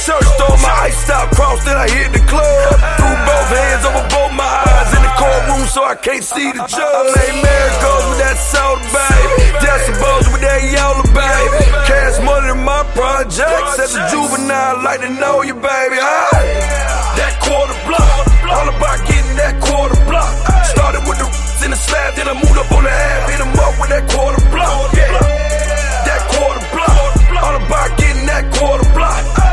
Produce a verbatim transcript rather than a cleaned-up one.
church, throw my ice out cross, then I hit the club. Threw both hands over both my eyes in the courtroom so I can't see the judge. I made miracles with that soda, baby. Decibels with that yellow, baby. Cash money in my projects. As a juvenile, like to know you, baby. Huh? That quarter block, all about getting that quarter block. Started with the in the slab, then I moved up on the half, hit 'em up with that quarter block. That quarter block, all about getting that quarter block.